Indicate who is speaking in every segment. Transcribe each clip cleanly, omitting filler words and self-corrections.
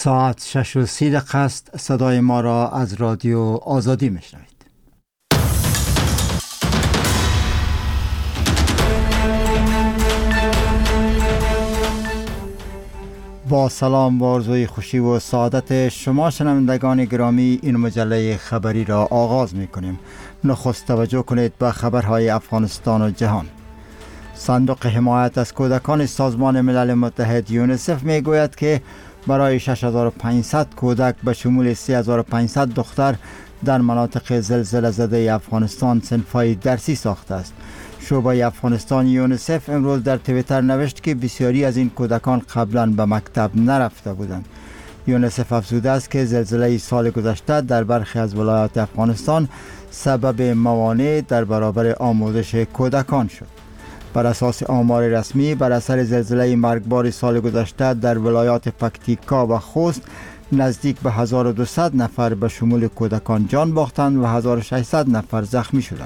Speaker 1: ساعت 6:30 است. صدای ما را از رادیو آزادی میشنوید. با سلام و آرزوی خوشی و سعادت شما شنوندگان گرامی، این مجله خبری را آغاز می کنیم. نخست توجه کنید به خبرهای افغانستان و جهان. صندوق حمایت از کودکان سازمان ملل متحد یونیسف می گوید که برای 6500 کودک به شمول 3500 دختر در مناطق زلزله زده افغانستان صنف‌های درسی ساخته است. شعبه افغانستان یونیسف امروز در توییتر نوشت که بسیاری از این کودکان قبلا به مکتب نرفته بودند. یونیسف افزوده است که زلزله سال گذشته در برخی از ولایات افغانستان سبب موانع در برابر آموزش کودکان شد. بر اساس آمار رسمی، بر اثر زلزله مرگبار سال گذشته در ولایات پکتیکا و خوست نزدیک به 1200 نفر به شمول کودکان جان باختند و 1600 نفر زخمی شدند.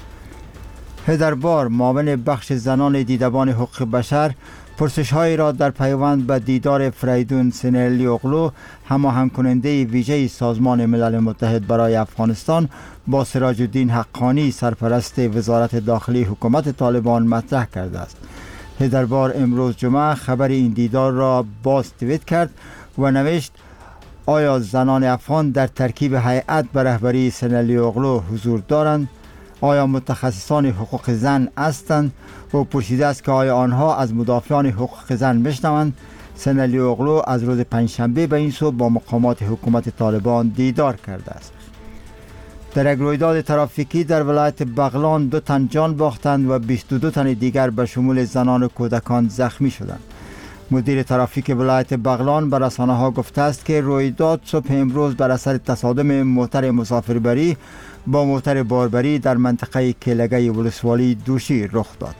Speaker 1: هدربار، معاون بخش زنان دیدبان حقوق بشر، پرسش‌هایی را در پیوند به دیدار فریدون سنرلیوغلو، هماهنگ کننده ویژه سازمان ملل متحد برای افغانستان، با سراج الدین حقانی، سرپرست وزارت داخلی حکومت طالبان، مطرح کرده است. هدربار امروز جمعه خبر این دیدار را باز توییت کرد و نوشت: آیا زنان افغان در ترکیب هیئت به رهبری سنرلیوغلو حضور دارند؟ آیا متخصصان حقوق زن هستند؟ و پرسیده است که آیا آنها از مدافعان حقوق زن میشنوند؟ سنرلیوغلو از روز پنجشنبه به این سو با مقامات حکومت طالبان دیدار کرده است. در یک رویداد ترافیکی در ولایت بغلان 2 تن جان باختند و 22 تن دیگر به شمول زنان و کودکان زخمی شدند. مدیر ترافیک ولایت بغلان به رسانه‌ها گفته است که رویداد صبح امروز بر اثر تصادم موتر مسافربری با موتر باربری در منطقه کلگه ولسوالی دوشی رخ داد.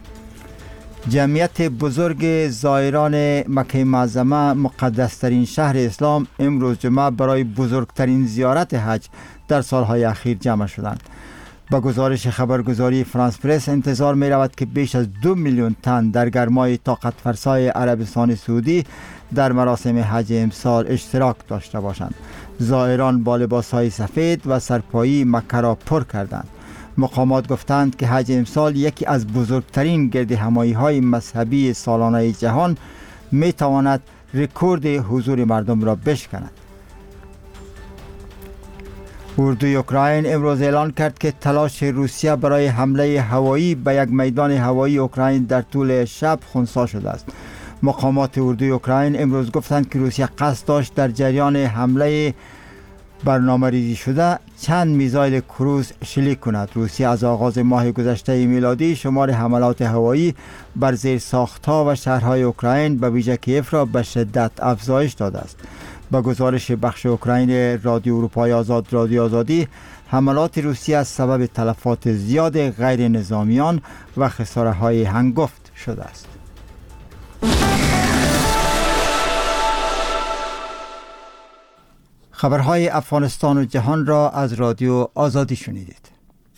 Speaker 1: جمعیت بزرگ زائران مکه معظمه، مقدسترین شهر اسلام، امروز جمعه برای بزرگترین زیارت حج در سالهای اخیر جمع شدند. با گزارش خبرگزاری فرانس پرس انتظار می رود که بیش از 2 میلیون تن در گرمای طاقت فرسای عربستان سعودی در مراسم حج امسال اشتراک داشته باشند. زائران با لباسهای سفید و سرپایی مکه را پر کردند. مقامات گفتند که حج امسال یکی از بزرگترین گردهمایی‌های مذهبی سالانه جهان می تواند رکورد حضور مردم را بشکند. اردوی اوکراین امروز اعلان کرد که تلاش روسیه برای حمله هوایی به یک میدان هوایی اوکراین در طول شب خنثی شده است. مقامات اردوی اوکراین امروز گفتند که روسیه قصد داشت در جریان حمله برنامه‌ریزی شده چند میزایل کروز شلیک کند. روسیه از آغاز ماه گذشته میلادی شمار حملات هوایی بر زیرساخت‌ها و شهرهای اوکراین به ویژه کیف را به شدت افزایش داده است. با گزارش بخش اوکراین رادیو اروپای آزاد، رادیو آزادی، حملات روسیه از سبب تلفات زیاد غیر نظامیان و خساره‌های هنگفت شده است. خبرهای افغانستان و جهان را از رادیو آزادی شنیدید.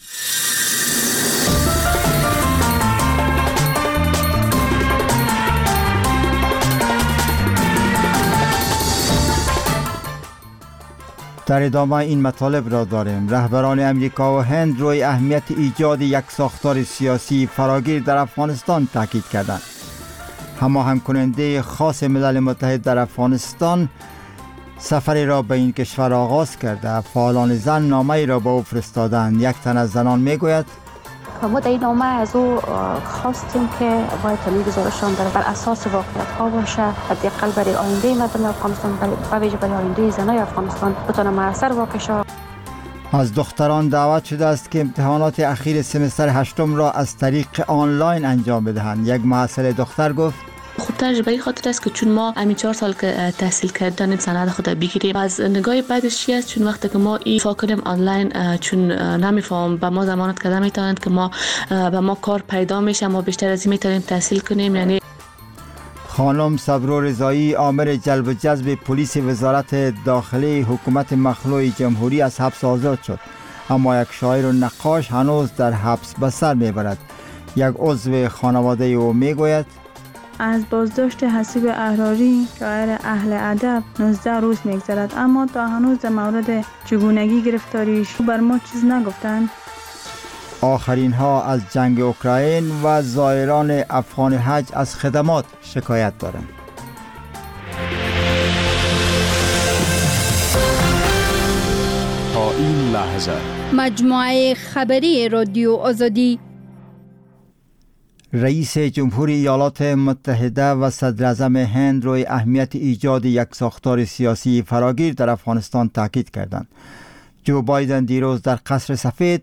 Speaker 1: در ادامه این مطالب را داریم. رهبران امریکا و هند روی اهمیت ایجاد یک ساختار سیاسی فراگیر در افغانستان تاکید کردند. هماهنگ کننده خاص ملل متحد در افغانستان سفری را به این کشور آغاز کرده. فعالان زن نامه‌ای را به او فرستادند. یک تن از زنان میگوید:
Speaker 2: ما در این نامه از او خواستیم که باید تمام گزارشان بر اساس واقعیت ها باشه، حداقل برای آینده مردم افغانستان، به ویژه برای آینده زنای افغانستان بتونه موثر واقع شود.
Speaker 1: از دختران دعوت شده است که امتحانات اخیر سمستر هشتم را از طریق آنلاین انجام بدهند. یک محصل دختر گفت:
Speaker 3: خود تجربه خاطر است که چون ما همین 4 سال که تحصیل کردن سند خود بگیریم، از نگاه بعدش چی است؟ چون وقتی که ما این فاکنیم آنلاین، چون نمیفهم به ما ضمانت کردن میتونند که ما به ما کار پیدا میشه، ما بیشتر از این میتونیم تحصیل کنیم. یعنی
Speaker 1: خانم صبرو رضایی، آمر جلب و جذب پلیس وزارت داخلی حکومت مخلوع جمهوری، از حبس آزاد شد، اما یک شاعر و نقاش هنوز در حبس به سر میبرد. یک عضو خانواده او میگوید:
Speaker 4: از بازداشت حسیب احراری شاعر اهل ادب 19 روز میگذرد، اما تا هنوز در مورد چگونگی گرفتاریش بر ما چیز نگفتند.
Speaker 1: آخرین ها از جنگ اوکراین و زائران افغان حج از خدمات شکایت دارند.
Speaker 5: تا این لحظه
Speaker 6: مجموعه خبری رادیو آزادی.
Speaker 1: رئیس جمهور ایالات متحده و صدر اعظم هند روی اهمیت ایجاد یک ساختار سیاسی فراگیر در افغانستان تاکید کردند. جو بایدن دیروز در قصر سفید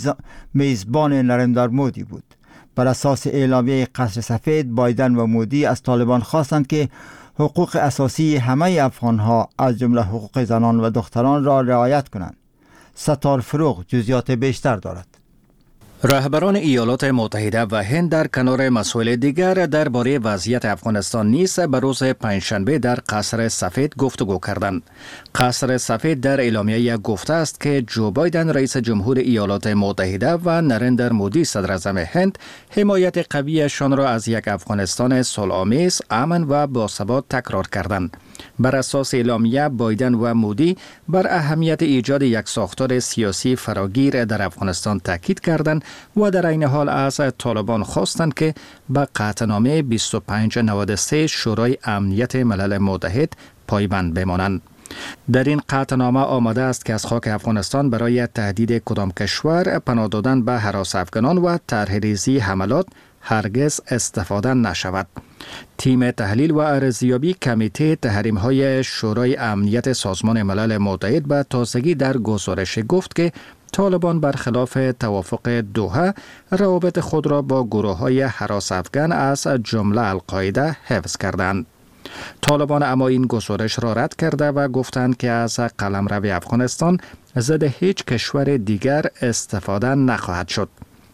Speaker 1: میزبان نریندر مودی بود. بر اساس اعلامیه قصر سفید، بایدن و مودی از طالبان خواستند که حقوق اساسی همه افغانها از جمله حقوق زنان و دختران را رعایت کنند. ستار فروغ جزئیات بیشتر دارد.
Speaker 7: رهبران ایالات متحده و هند در کنار مسائل دیگر درباره وضعیت افغانستان نیز به روز پنجشنبه در قصر سفید گفتگو کردند. قصر سفید در اعلامیه گفته است که جو بایدن رئیس جمهور ایالات متحده و نریندر مودی صدر اعظم هند حمایت قویشان را از یک افغانستان صلح‌آمیز، امن و باثبات تکرار کردند. بر اساس اعلامیه، بایدن و مودی بر اهمیت ایجاد یک ساختار سیاسی فراگیر در افغانستان تاکید کردند و در عین حال از طالبان خواستند که به قطعنامه 2593 شورای امنیت ملل متحد پایبند بمانند. در این قطعنامه آمده است که از خاک افغانستان برای تهدید کدام کشور، پناه دادن به هراس افغانان و طرح‌ریزی حملات هرگز استفاده نشود. تیم تحلیل و ارزیابی کمیته تحریم‌های شورای امنیت سازمان ملل متحد به تازگی در گزارش گفت که طالبان برخلاف توافق دوحه روابط خود را با گروه‌های هراس افغان از جمله القاعده حفظ کردند. طالبان اما این گزارش را رد کرده و گفتند که از قلمرو افغانستان ضد هیچ کشور دیگر استفاده نخواهد شد.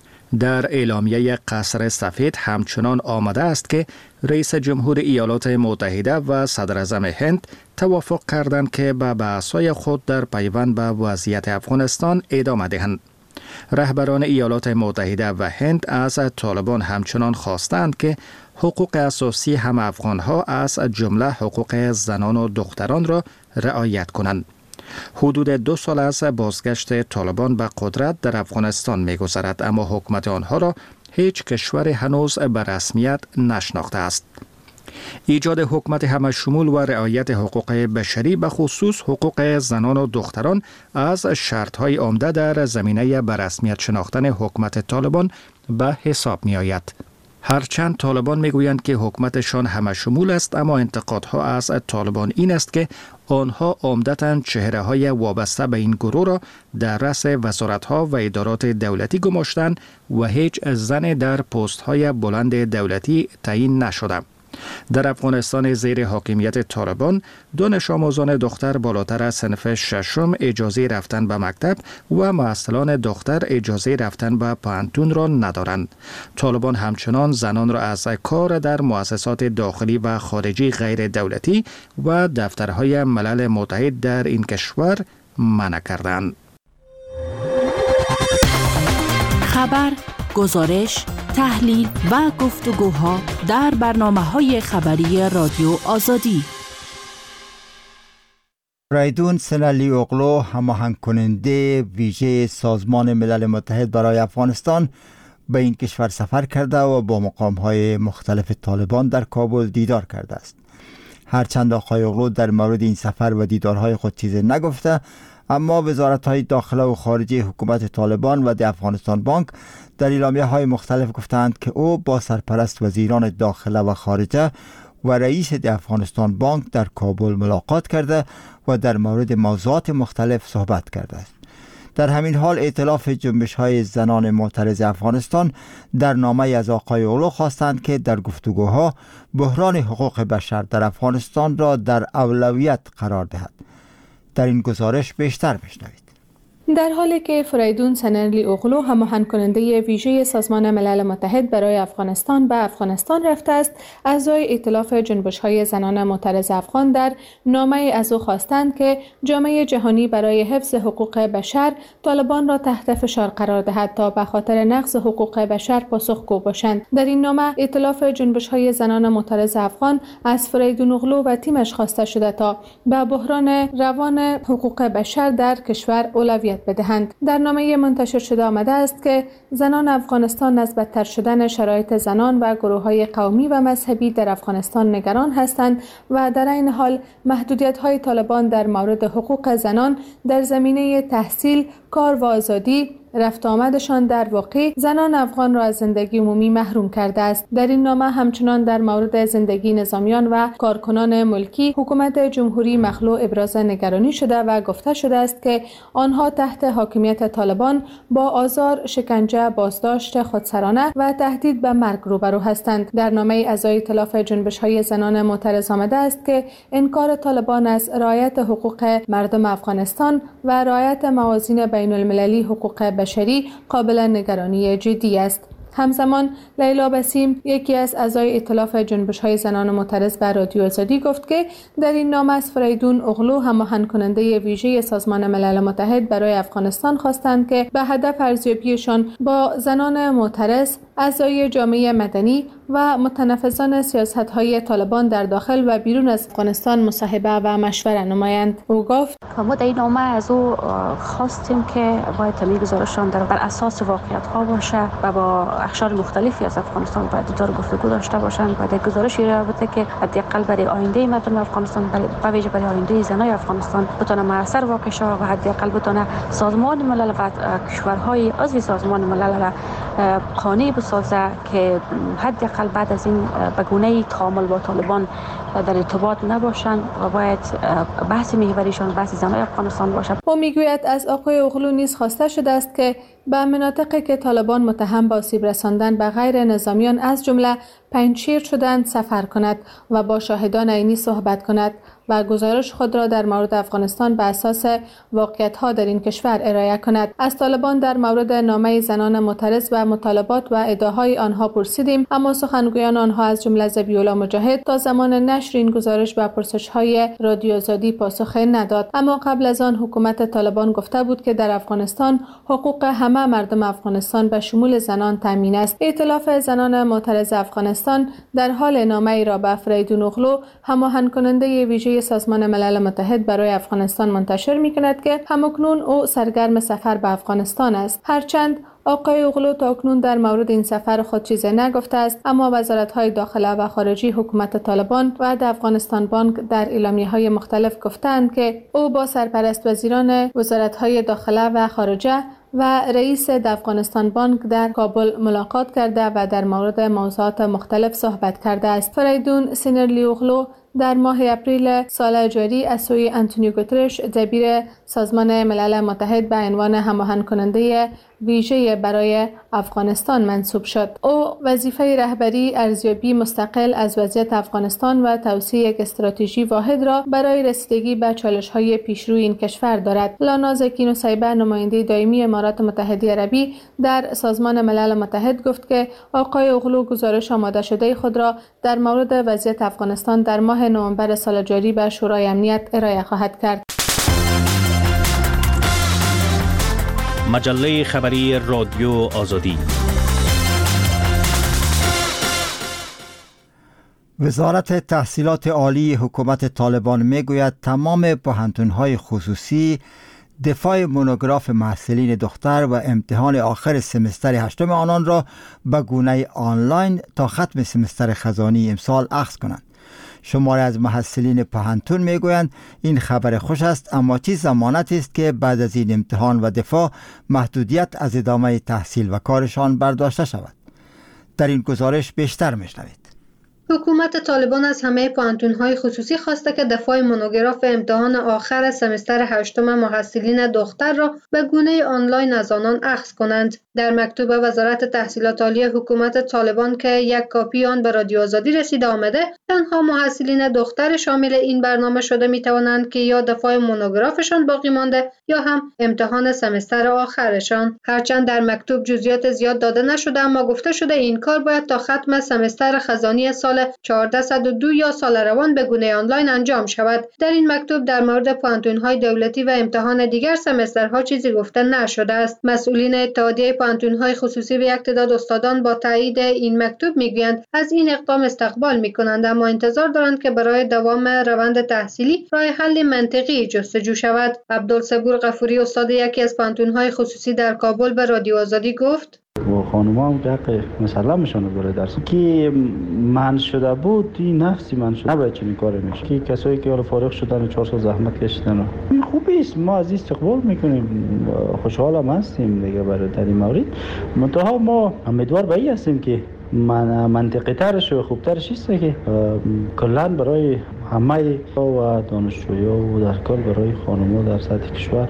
Speaker 7: در اعلامیه قصر سفید همچنان آمده است که رئیس جمهور ایالات متحده و صدر اعظم هند توافق کردند که به بحث‌های خود در پیوند به وضعیت افغانستان ادامه دهند. رهبران ایالات متحده و هند از طالبان همچنان خواستند که حقوق اساسی همه افغان‌ها از جمله حقوق زنان و دختران را رعایت کنند. حدود 2 سال از بازگشت طالبان به قدرت در افغانستان می‌گذرد، اما حکومت آنها را هیچ کشور هنوز به رسمیت نشناخته است. ایجاد حکومت همه‌شمول و رعایت حقوق بشری به خصوص حقوق زنان و دختران از شرط‌های عمده در زمینه به رسمیت شناختن حکومت طالبان به حساب می‌آید. هرچند طالبان میگویند که حکومتشان همه‌شمول است، اما انتقادها از طالبان این است که آنها عمدتاً چهره‌های وابسته به این گروه را در رأس وزارت‌ها و ادارات دولتی گماشتند و هیچ زن در پست‌های بلند دولتی تعیین نشده. در افغانستان زیر حاکمیت طالبان، دانش آموزان دختر بالاتر از صنف ششم اجازه رفتن به مکتب و معلمان دختر اجازه رفتن به پوهنتون را ندارند. طالبان همچنان زنان را از کار در مؤسسات داخلی و خارجی غیر دولتی و دفترهای ملل متحد در این کشور منع کردند.
Speaker 8: خبر، گزارش، تحلیل و گفتگوها در برنامه‌های خبری رادیو آزادی.
Speaker 1: فریدون سنلی اغلو، هماهنگ کننده ویژه سازمان ملل متحد برای افغانستان، به این کشور سفر کرده و با مقام‌های مختلف طالبان در کابل دیدار کرده است. هرچند آقای اغلو در مورد این سفر و دیدارهای خود چیزی نگفته، اما وزارت‌های داخله و خارجه حکومت طالبان و دی افغانستان بانک در اعلامیه‌های مختلف گفتند که او با سرپرست وزیران داخله و خارجه و رئیس دی افغانستان بانک در کابل ملاقات کرده و در مورد موضوعات مختلف صحبت کرده است. در همین حال ائتلاف جنبش‌های زنان معترض افغانستان در نامه از آقای اغلو خواستند که در گفتگوها بحران حقوق بشر در افغانستان را در اولویت قرار دهد. در این گزارش بیشتر بشنوید.
Speaker 9: در حالی که فریدون سنرلی اوغلو هماهنگ کننده ویژه سازمان ملل متحد برای افغانستان به افغانستان رفته است، اعضای ائتلاف جنبش‌های زنان معترض افغان در نامه از او خواستند که جامعه جهانی برای حفظ حقوق بشر طالبان را تحت فشار قرار دهد تا به خاطر نقض حقوق بشر پاسخگو باشند. در این نامه ائتلاف جنبش‌های زنان معترض افغان از فریدون اوغلو و تیمش خواسته شده تا به بحران روان حقوق بشر در کشور اولویت بدهند. در نامه منتشر شده آمده است که زنان افغانستان از بدتر شدن شرایط زنان و گروه‌های قومی و مذهبی در افغانستان نگران هستند و در این حال محدودیت‌های طالبان در مورد حقوق زنان در زمینه تحصیل، کار و آزادی رفت آمدشان در واقع زنان افغان را از زندگی عمومی محروم کرده است. در این نامه همچنان در مورد زندگی نظامیان و کارکنان ملکی حکومت جمهوری مخلوع ابراز نگرانی شده و گفته شده است که آنها تحت حاکمیت طالبان با آزار، شکنجه، بازداشت خودسرانه و تهدید به مرگ روبرو هستند. در نامه اعضای ائتلاف جنبش‌های زنان معترض آمده است که انکار طالبان از رعایت حقوق مردم افغانستان و رعایت موازین بین المللی حقوق بشری قابل نگرانی جدی است. همزمان لیلا بسیم، یکی از اعضای ائتلاف جنبش‌های زنان معترض به رادیو آزادی گفت که در این نامه از فریدون اوغلو هماهنگ کننده ویژه سازمان ملل متحد برای افغانستان خواستند که به هدف ارزیابیشان با زنان معترض، اعضای جامعه مدنی و متنفذان سیاست‌های طالبان در داخل و بیرون از افغانستان مصاحبه و مشوره نمایند. او گفت
Speaker 2: ما در این نامه از او خواستیم که باید تمام گزارشان بر اساس واقعیت‌ها باشه و با اقشار مختلفی از افغانستان باید دیدار گفتگو داشته باشند. باید گزارشی رابطه که حداقل برای آینده مردم افغانستان، به ویژه برای آینده زنای افغانستان بتونه موثر واقع شود و حداقل بتونه سازمان ملل و کشورهای عضو سازمان ملل را قانع بسازه که حداقل بعد از این به گونه‌ای تعامل با طالبان در ارتباط نباشند و باید بحث محوریشان بحث زنای افغانستان باشد.
Speaker 9: او میگوید از آقای اوغلو نیز خواسته شده است که به مناطقی که طالبان متهم به آسیب رساندن به غیر نظامیان از جمله پنجشیر شدند سفر کند و با شاهدان عینی صحبت کند و گزارش خود را در مورد افغانستان به اساس واقعیت‌ها در این کشور ارائه کند. از طالبان در مورد نامه زنان معترض و مطالبات و ادعاهای آنها پرسیدیم، اما سخنگویان آنها از جمله ذبیح‌الله مجاهد تا زمان نشر این گزارش به پرسش‌های رادیو آزادی پاسخ نداد. اما قبل از آن حکومت طالبان گفته بود که در افغانستان حقوق همه مردم افغانستان به شمول زنان تامین است. ائتلاف زنان معترض افغانستان در حال نامه‌ای را به فریدون اوغلو هماهنگ کننده ویژه سازمان ملل متحد برای افغانستان منتشر می‌کند که همکنون او سرگرم سفر به افغانستان است. هرچند آقای اوغلو تاکنون در مورد این سفر خود چیزی نگفته است، اما وزارت‌های داخله و خارجی حکومت طالبان و افغانستان بانک در اعلامیه‌های مختلف گفتند که او با سرپرست وزیران وزارت‌های داخله و خارجه و رئیس افغانستان بانک در کابل ملاقات کرده و در مورد موضوعات مختلف صحبت کرده است. فریدون سنرلی اوغلو در ماه اپریل سال جاری از سوی آنتونیو گوترش دبیر سازمان ملل متحد به عنوان هماهنگ کننده ویژه برای افغانستان منصوب شد. او وظیفه رهبری ارزیابی مستقل از وضعیت افغانستان و توسعه یک استراتژی واحد را برای رسیدگی به چالش‌های پیشروی این کشور دارد. لانا زکی نصیبه، نماینده دائمی امارات متحده عربی در سازمان ملل متحد گفت که آقای اوغلو گزارش آماده شده خود را در مورد وضعیت افغانستان در ماه نوامبر سال جاری به شورای امنیت ارائه خواهد کرد.
Speaker 5: مجله خبری رادیو آزادی.
Speaker 1: وزارت تحصیلات عالی حکومت طالبان میگوید تمام پوهنتون‌های خصوصی دفاع مونوگراف محصلین دختر و امتحان آخر سمستر هشتم آنان را به گونه آنلاین تا ختم سمستر خزانی امسال اخذ کنند. شماری از محصلین پوهنتون میگویند این خبر خوش است، اما چه ضمانت است که بعد از این امتحان و دفاع محدودیت از ادامه تحصیل و کارشان برداشته شود؟ در این گزارش بیشتر میشنوید.
Speaker 10: حکومت طالبان از همه پانتون‌های خصوصی خواسته که دفاع مونوگراف امتحان آخر سمستر 8 محصلین دختر را به گونه آنلاین از آنان اخذ کنند. در مکتوب وزارت تحصیلات عالی حکومت طالبان که یک کاپی آن به رادیو آزادی رسیده آمده، تنها محصلین دختر شامل این برنامه شده می‌توانند که یا دفاع مونوگرافشان باقی مانده یا هم امتحان سمستر آخرشان. هرچند در مکتوب جزئیات زیاد داده نشده، اما گفته شده این کار باید تا ختم سمستر خزانی سال 1402 یا سال روان به گونه آنلاین انجام شود. در این مکتوب در مورد پانتون‌های دولتی و امتحان دیگر سمسترها چیزی گفته نشده است. مسئولین اتحادیه پانتون‌های خصوصی و یک تعداد استادان با تایید این مکتوب میگویند از این اقدام استقبال می‌کنند، اما انتظار دارند که برای دوام روند تحصیلی راه حل منطقی جستجو شود. عبدالصبور غفوری استاد یکی از پانتون‌های خصوصی در کابل به رادیو آزادی گفت:
Speaker 11: و خانوما هم حق مسلمشون بره درس که من شده بود، این نفسی من شده نباید چنین کاری میشه که کسایی که حالا فارغ شدن و 4 سال زحمت کشیدن این خوبی است، ما از استقبال میکنیم، خوشحال هم هستیم دیگه برای در این مورد. منتها ما امیدوار به این هستیم که منطقی ترش و خوبترش است که کلا برای همه و دانشجویا و در کل برای خانوما در سطح کشور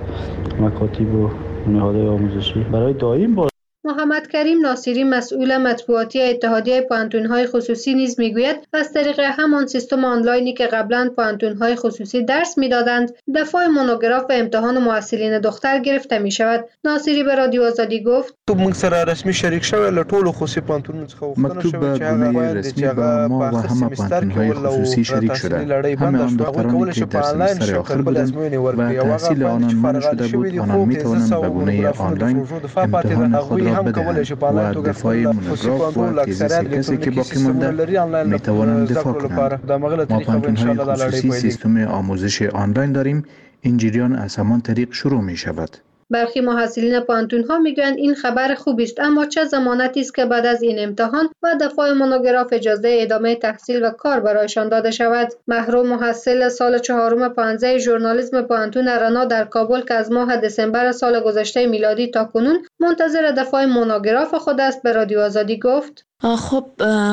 Speaker 11: مکاتب و نهادهای آموزشی برای دائم با.
Speaker 10: محمد کریم ناصری مسئول مطبوعاتی اتحادیه پانتون‌های خصوصی نیز میگوید از طریق همان سیستم آنلاینی که قبلا پانتون‌های خصوصی درس میدادند دفاع مونوگراف و امتحان محصلین دختر گرفته می شود. ناصری به رادیو آزادی گفت:
Speaker 12: موږ سره رسمي شریک شوی له ټولو خصوصي پانتونونو څخه وغوښتنه شوې چې هغه باید چې هغه په آخر سمستر کې ولو تحصیلي لړۍ بنده شوه هغوی کولی شي په آنلاین شکل خپل ازموینې ورکړي او هغه افغان چې فارغان شوي دي خوب تیزه سوه مونوګرافونو د پروژو دفاع پاتې ده هغوی هم کولی شي په آنلاین توګه خصوصي پانتون اکثریت الکترونیکي سیستمونه لري آنلاین زده کړو لپاره د همغې له طریقه به انشاءالله دا لړۍ پیلېږي.
Speaker 13: سیستم آموزش آنلاین داریم، این جریان از همان طریق شروع می شود.
Speaker 10: برخی محصلین پانتون‌ها میگویند این خبر خوبی است، اما چه ضمانتی است که بعد از این امتحان و دفاع مونوگراف اجازه ادامه تحصیل و کار برایشان داده شود؟ محروم محصل سال 4 15 ژورنالیسم پانتون رنا در کابل که از ماه دسامبر سال گذشته میلادی تا کنون منتظر دفاع مونوگراف خود است به رادیو آزادی گفت:
Speaker 3: خب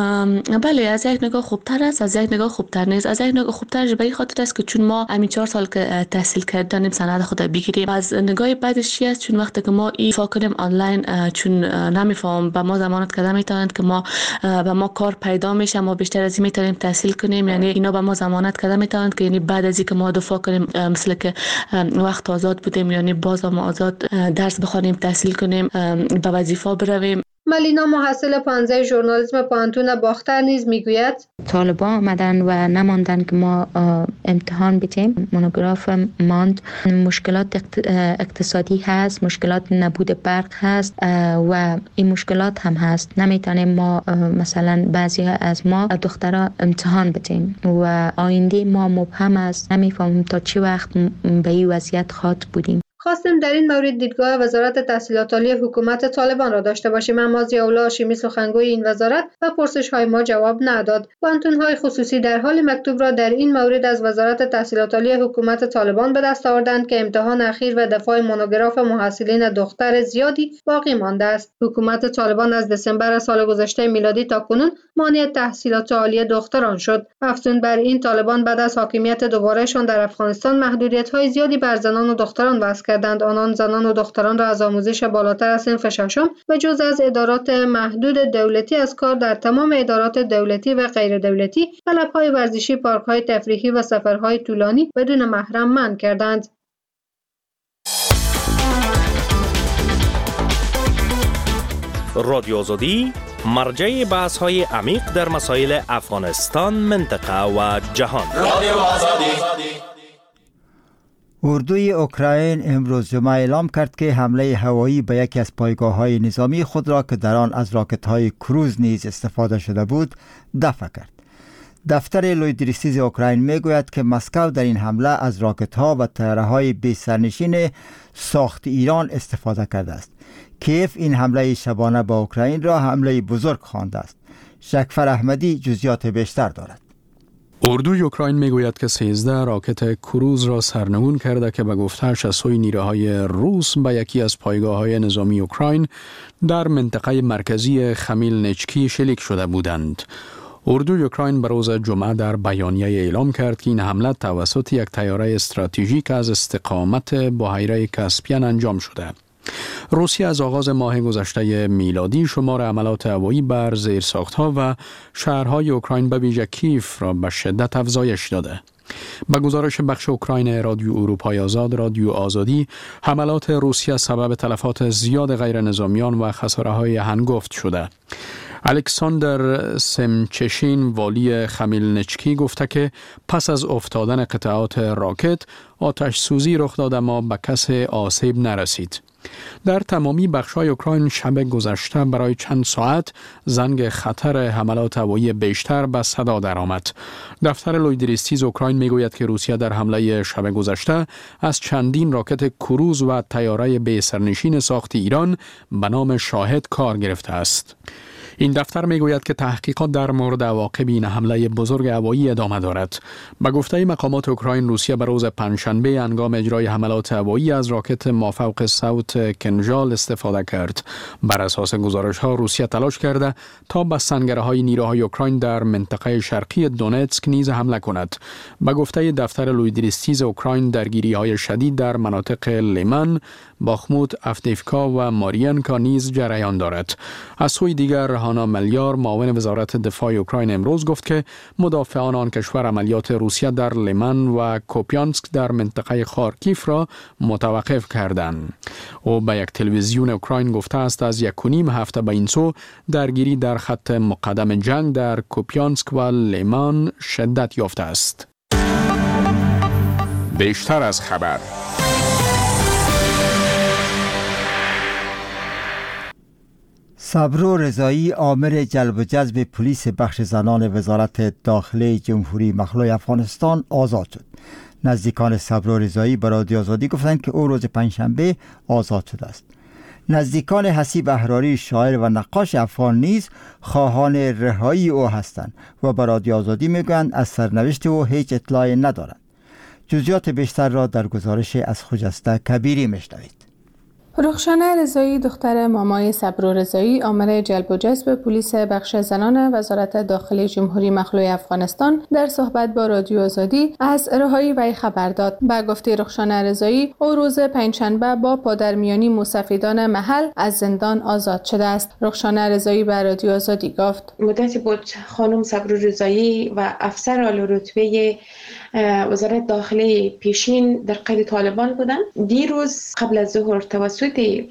Speaker 3: بله، از یک نگاه خوبتر است، از یک نگاه خوبتر نیست. از یک نگاه خوبتر به این خاطر است که چون ما همین 4 سال که تحصیل کردن سند خود بگیریم. از نگاه بعدش چی است؟ چون وقتی که ما ایفا کنیم آنلاین، چون نمیفهم به ما ضمانت کده میتونند که ما به ما کار پیدا میشه، ما بیشتر از این میتونیم تحصیل کنیم. یعنی اینا به ما ضمانت کده میتونند که یعنی بعد از اینکه ما دفاع کنیم مثل که وقت آزاد بودیم، یعنی باز ما آزاد درس بخونیم، تحصیل کنیم، به وظیفه برویم.
Speaker 10: ملینا محصل 15 ژورنالیسم پانتون باختر نیز میگوید:
Speaker 14: طالبان آمدن و نماندن که ما امتحان بدیم، مونوگراف ماند، مشکلات اقتصادی هست، مشکلات نبود برق هست و این مشکلات هم هست. نمیتونیم ما مثلا بعضی از ما دخترها امتحان بدیم و آینده ما مبهم است، نمیفهمیم تا چه وقت به این وضعیت خواهد بودیم.
Speaker 10: خواستیم در این مورد دیدگاه وزارت تحصیلات عالی حکومت طالبان را داشته باشیم، اما ضیاءالله هاشمی سخنگوی این وزارت و پرسش‌های ما جواب نداد. پانتون‌های خصوصی در حال مکتوب را در این مورد از وزارت تحصیلات عالی حکومت طالبان به دست آوردند که امتحان اخیر و دفاع مونوگراف محصلین دختر زیادی باقی مانده است. حکومت طالبان از دسامبر سال گذشته میلادی تا کنون مانع تحصیلات عالی دختران شد. افزون بر این، طالبان بعد از حاکمیت دوبارهشان در افغانستان محدودیت‌های زیادی بر زنان و دختران وضع کردند. آنان زنان و دختران را از آموزش بالاتر از صنف ششم و جز از ادارات محدود دولتی از کار در تمام ادارات دولتی و غیر دولتی، کلب‌های ورزشی، پارک‌های تفریحی و سفرهای طولانی بدون محرم منع کردند.
Speaker 5: رادیو آزادی مرجع بحث‌های عمیق در مسائل افغانستان، منطقه و جهان. رادیو آزادی.
Speaker 1: اردوی اوکراین امروز جمعه اعلام کرد که حمله هوایی به یکی از پایگاه‌های نظامی خود را که در آن از راکت‌های کروز نیز استفاده شده بود دفع کرد. دفتر لویدریسیز اوکراین میگوید که مسکو در این حمله از راکت‌ها و طیاره‌های بی سرنشین ساخت ایران استفاده کرده است. کیف این حمله شبانه به اوکراین را حمله بزرگ خوانده است. شکفر احمدی جزئیات بیشتر دارد.
Speaker 15: اردوی اوکراین میگوید که 13 راکت کروز را سرنگون کرده که به گفته‌اش از سوی نیروهای روس به یکی از پایگاه‌های نظامی اوکراین در منطقه مرکزی خمیلنیچکی شلیک شده بودند. اردوی اوکراین روز جمعه در بیانیه اعلام کرد که این حمله توسط یک طیاره استراتژیک از استقامت بحیره کاسپین انجام شده. روسیه از آغاز ماه گذشته میلادی شمار حملات هوایی بر زیرساخت‌ها و شهرهای اوکراین به ویژه کیف را به شدت افزایش داده. با گزارش بخش اوکراین رادیو اروپای آزاد، رادیو آزادی، حملات روسیه سبب تلفات زیاد غیر نظامیان و خساره‌های هنگفت شده. الکساندر سمچشین والی خمیلنچکی گفته که پس از افتادن قطعات راکت آتش سوزی رخ داده اما به کسی آسیب نرسید. در تمامی بخش‌های اوکراین شب گذشته برای چند ساعت زنگ خطر حملات هوایی بیشتر به صدا درآمد. دفتر لویدریستیز اوکراین میگوید که روسیه در حمله شب گذشته از چندین راکت کروز و طیاره بی سرنشین ساخت ایران به نام شاهد کار گرفته است. این دفتر میگوید که تحقیقات در مورد عواقب این حمله بزرگ هوایی ادامه دارد. به گفته مقامات اوکراین، روسیه به روز پنجشنبه هنگام اجرای حملات هوایی از راکت مافوق صوت کنژال استفاده کرد. بر اساس گزارش‌ها روسیه تلاش کرده تا به سنگرهای نیروهای اوکراین در منطقه شرقی دونتسک نیز حمله کند. به گفته دفتر لویدریستیز اوکراین، درگیری‌های شدید در مناطق لیمن، باخموت، افدیفکا و مارینکا نیز جریان دارد. از سوی دیگر هانا ملیار، معاون وزارت دفاع اوکراین، امروز گفت که مدافعان آن کشور عملیات روسیه در لیمن و کوپیانسک در منطقه خارکیف را متوقف کردند. او به یک تلویزیون اوکراین گفته است از 1.5 هفته به این سو درگیری در خط مقدم جنگ در کوپیانسک و لیمن شدت یافته است.
Speaker 16: بیشتر از خبر.
Speaker 1: صبرو رضایی، آمر جلب و جذب پلیس بخش زنان وزارت داخله جمهوری مخلوع افغانستان آزاد شد. نزدیکان صبرو رضایی به رادیو آزادی گفتند که او روز پنجشنبه آزاد شده است. نزدیکان حسیب احراری، شاعر و نقاش افغان نیز خواهان رهایی او هستند و به رادیو آزادی میگویند از سرنوشت او هیچ اطلاعی ندارند. جزئیات بیشتر را در گزارش از خجسته کبیری میشنوید.
Speaker 9: رخشانه رضایی، دختر مامای صبرو رضایی، آمر جلب و جذب پلیس بخش زنان وزارت داخله جمهوری مخلوع افغانستان، در صحبت با رادیو آزادی از رهایی وی خبر داد. به گفته رخشانه رضایی، او روز پنجشنبه با پادرمیانی موسفیدان محل از زندان آزاد شده است. رخشانه رضایی به رادیو آزادی گفت:
Speaker 17: مدتی بود خانم صبرو رضایی و افسر اعلی رتبه وزارت داخله پیشین در قید طالبان بودند. دیروز قبل از ظهر توسط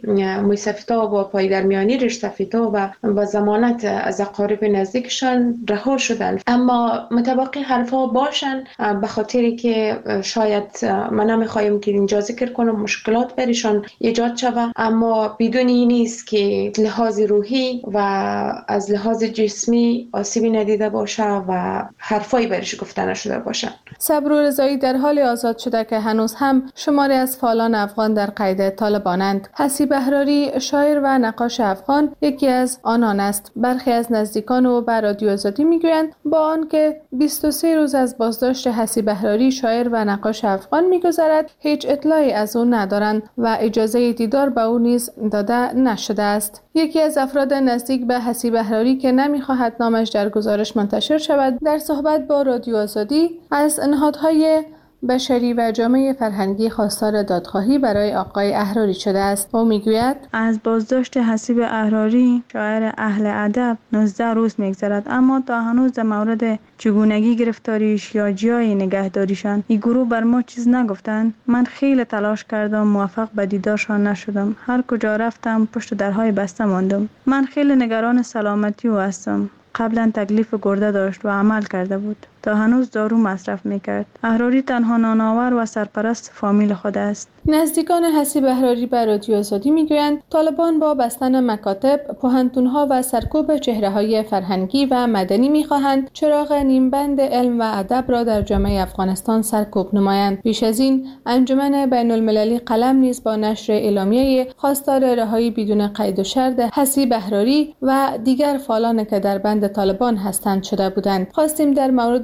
Speaker 17: موسفیدا با پایدرمیانی رشتفیدا و با ضمانت از اقارب نزدیکشان رها شدند. اما مطابق حرفها باشند، به خاطری که شاید من نمیخوایم که اینجا ذکر کنم مشکلات برشان ایجاد شود، اما بدون این نیست که لحاظ روحی و از لحاظ جسمی آسیبی ندیده باشه و حرفایی برش گفته نشده باشه.
Speaker 9: صبرو رضایی در حال آزاد شده که هنوز هم شماری از فعالان افغان در قید طالبانند. حسیب احراری، شاعر و نقاش افغان، یکی از آنان است. برخی از نزدیکان او به رادیو آزادی میگویند با آنکه 23 روز از بازداشت حسیب احراری، شاعر و نقاش افغان میگذرد، هیچ اطلاعی از او ندارند و اجازه دیدار به او نیز داده نشده است. یکی از افراد نزدیک به حسیب احراری که نمیخواهد نامش در گزارش منتشر شود، در صحبت با رادیو آزادی از نهادهای بشری و جامعه فرهنگی خواستار دادخواهی برای آقای احراری شده است. او میگوید:
Speaker 4: از بازداشت حسیب احراری، شاعر اهل ادب، 19 روز میگذرد، اما تا هنوز در مورد چگونگی گرفتاریش یا جای نگهداریشان این گروه بر ما چیز نگفتند. من خیلی تلاش کردم، موفق به دیدارشان نشدم. هر کجا رفتم پشت درهای بسته ماندم. من خیلی نگران سلامتی او هستم. قبلا تکلیف گرده داشت و عمل کرده بود. تا هنوز دارو مصرف میکرد. احراری تنها نانآور و سرپرست فامیل خود است.
Speaker 9: نزدیکان حسیب احراری بر رادیو آزادی میگویند طالبان با بستن مکاتب، پوهنتون‌ها و سرکوب چهره‌های فرهنگی و مدنی می‌خواهند چراغ نیمبند علم و ادب را در جامعه افغانستان سرکوب نمایند. پیش از این انجمن بین‌المللی قلم نیز با نشر اعلامیه خواستار رهایی بدون قید و شرط حسیب احراری و دیگر فعالان که در بند طالبان هستند شده بودند. خواستیم در مورد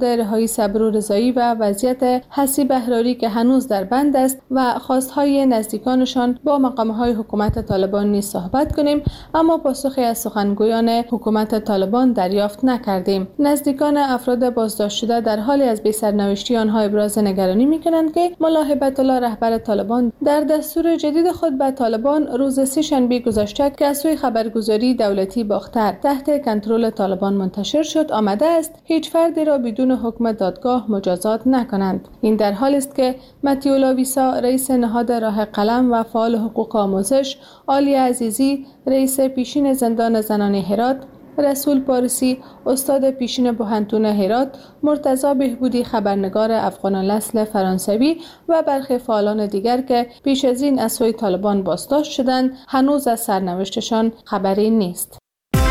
Speaker 9: رهایی صبر و رضایی و وضعیت حسیب احراری که هنوز در بند است و خواستهای نزدیکانشان با مقامهای حکومت طالبان نیز صحبت کنیم، اما پاسخی از سخنگویان حکومت طالبان دریافت نکردیم. نزدیکان افراد بازداشت شده در حالی از بی سرنوشتی آنها ابراز نگرانی می‌کنند که ملا هیبت الله رهبر طالبان در دستور جدید خود به طالبان روز سه‌شنبه گذشته که از سوی خبرگزاری دولتی باختر تحت کنترل طالبان منتشر شد آمده است هیچ فردی را بدون حکم دادگاه مجازات نکنند. این در حالی است که متیولا ویسا رئیس نهاد راه قلم و فعال حقوق آموزش، عالی عزیزی رئیس پیشین زندان زنان هرات، رسول پارسی استاد پیشین بوهنتون هرات، مرتضی بهبودی خبرنگار افغان الاصل فرانسوی و برخی فعالان دیگر که پیش از این از سوی طالبان بازداشت شدند هنوز از سرنوشتشان خبری نیست.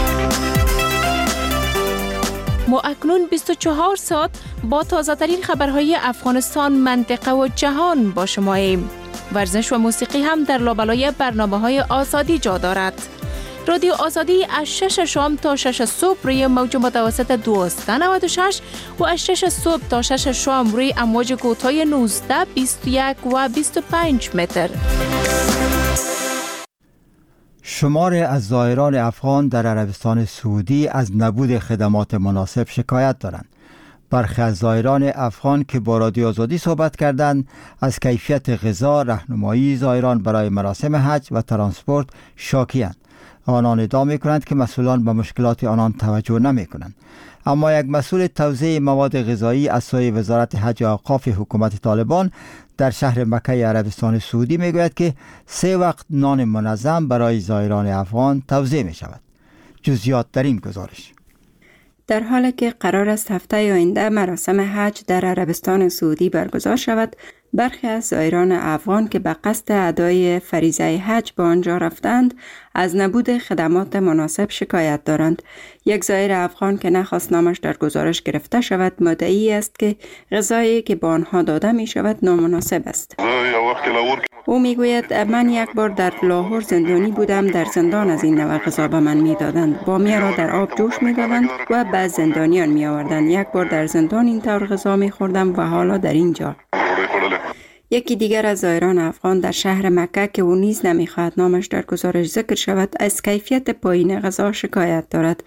Speaker 8: ما اکنون 24 ساعت با تازه ترین خبرهای افغانستان، منطقه و جهان با شماییم. ورزش و موسیقی هم در لابلای برنامه‌های آزادی جا دارد. رادیو آزادی از 6 شام تا 6 صبح روی موج متوسط 1296 و از 6 صبح تا 6 شام روی امواج کوتاه 19، 21 و 25 متر.
Speaker 1: شماری از زائران افغان در عربستان سعودی از نبود خدمات مناسب شکایت دارند. برخی از زائران افغان که با رادیو آزادی صحبت کردند از کیفیت غذا، راهنمایی زائران برای مراسم حج و ترانسپورت شاکی‌اند. آنان ادعا می‌کنند که مسئولان به مشکلات آنان توجه نمی‌کنند. اما یک مسئول توزیع مواد غذایی از سوی وزارت حج و اوقاف حکومت طالبان در شهر مکه عربستان سعودی میگوید که 3 وقت نان منظم برای زائران افغان توزیع می شود. جزئیات در این گزارش.
Speaker 16: در حالی که قرار است هفته آینده مراسم حج در عربستان سعودی برگزار شود، برخی از زائران افغان که به قصد ادای فریضه حج به آنجا رفتند از نبود خدمات مناسب شکایت دارند. یک زائر افغان که نخواست نامش در گزارش گرفته شود مدعی است که غذایی که به آنها داده می شود نامناسب است. او میگوید من یک بار در لاهور زندانی بودم، در زندان از این نوع غذا به من میدادند. بامیه را در آب جوش میدادند و بعد زندانیان می آوردند. یک بار در زندان این طور غذا می خوردم و حالا در اینجا. یکی دیگر از زائران افغان در شهر مکه که او نیز نمیخواهد نامش در گزارش ذکر شود از کیفیت پایین غذا شکایت دارد.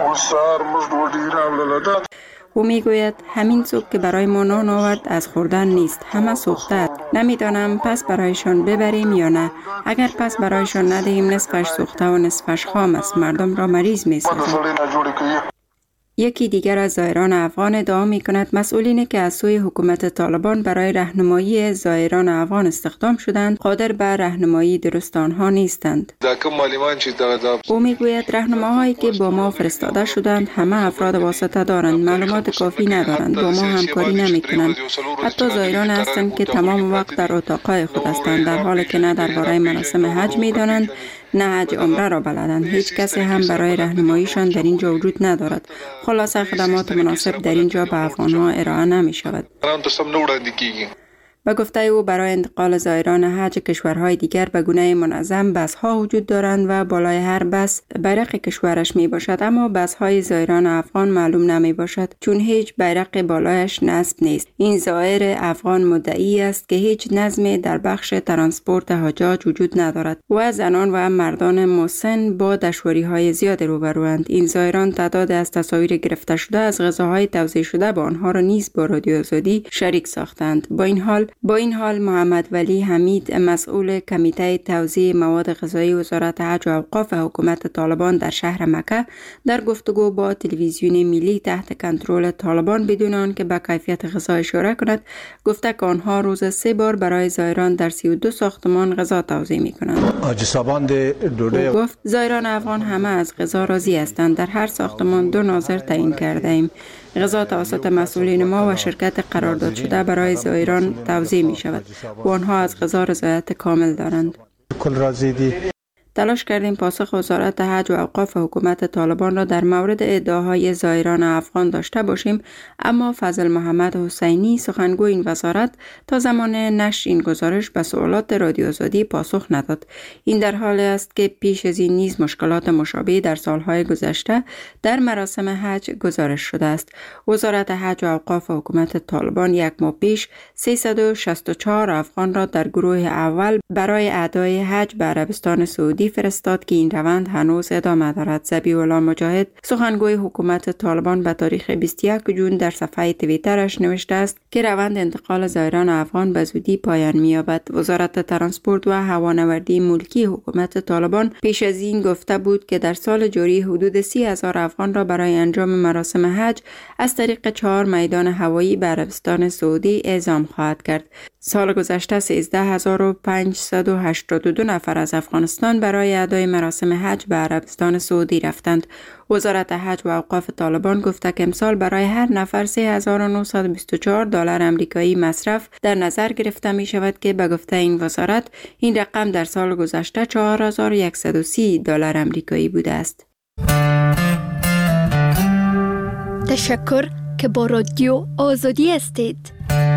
Speaker 16: او میگوید همین صبح که برای ما نان آورد از خوردن نیست، همه سوخته است. نمیدانم پس برایشان ببریم یا نه. اگر پس برایشان ندهیم نصفش سوخته و نصفش خام است، مردم را مریض میسازد. یکی دیگر از زائران افغان ادعا می کند مسئولینی که از سوی حکومت طالبان برای راهنمایی زائران افغان استخدام شدند قادر به راهنمایی درست آنها نیستند. او می گوید راهنماهایی که با ما فرستاده شدند همه افراد واسطه دارند، معلومات کافی ندارند، با ما همکاری نمی کنند. حتی زائران هستند که تمام وقت در اتاقهای خود هستند، در حالی که نه درباره مراسم حج می دانند نه حج عمره را بلدند. هیچ کسی هم برای راهنماییشان در اینجا وجود ندارد. خلاصه خدمات مناسب در اینجا به افغان‌ها ارائه نمی شود. به گفته او برای انتقال زائران حج کشورهای دیگر به گونه منظم بس‌ها وجود دارند و بالای هر بس بیرق کشورش می باشد، اما بس‌های زائران افغان معلوم نمی باشد چون هیچ بیرق بالایش نصب نیست. این زائر افغان مدعی است که هیچ نظمی در بخش ترانسپورت حجاج وجود ندارد و زنان و مردان مسن با دشواری‌های زیاد روبروند. این زائران تعداد از تصاویر گرفته شده از غذاهای توزیع شده به آنها را نیز با رادیو آزادی شریک ساختند. با این حال محمد ولی حمید مسئول کمیته توزیع مواد غذایی وزارت حج و اوقاف حکومت طالبان در شهر مکه در گفتگو با تلویزیون ملی تحت کنترل طالبان بدون آنکه به کیفیت غذا اشاره کند گفته که آنها روز 3 بار برای زائران در 32 ساختمان غذا توزیع می‌کنند. او گفت زائران افغان همه از غذا راضی هستند. در هر ساختمان 2 ناظر تعیین کرده ایم. غذا توسط مسئولین ما و شرکت قرارداد شده برای زائران توزیع می شود و آنها از غذا رضایت کامل دارند. تلاش کردیم پاسخ وزارت حج و اوقاف حکومت طالبان را در مورد ادعاهای زائران افغان داشته باشیم، اما فضل محمد حسینی سخنگوی این وزارت تا زمان نشر این گزارش به سوالات رادیو آزادی پاسخ نداد. این در حالی است که پیش از این نیز مشکلات مشابه در سالهای گذشته در مراسم حج گزارش شده است. وزارت حج و اوقاف حکومت طالبان یک ماه پیش 364 افغان را در گروه اول برای ادای حج به عربستان سعودی فرستاد که این روند هنوز ادامه دارد. ذبیح الله مجاهد سخنگوی حکومت طالبان به تاریخ 21 جون در صفحه توییترش نوشته است که روند انتقال زائران افغان به زودی پایان می‌یابد. وزارت ترانسپورت و هوانوردی ملکی حکومت طالبان پیش از این گفته بود که در سال جاری حدود 30,000 افغان را برای انجام مراسم حج از طریق 4 میدان هوایی به عربستان سعودی اعزام خواهد کرد. سال گذشته 13,582 نفر از افغانستان برای ادای مراسم حج به عربستان سعودی رفتند. وزارت حج و اوقاف طالبان گفته که امسال برای هر نفر 3,924 دلار آمریکایی مصرف در نظر گرفته می شود که به گفته این وزارت این رقم در سال گذشته 4,130 دلار آمریکایی بوده است.
Speaker 6: تشکر که با رادیو آزادی هستید.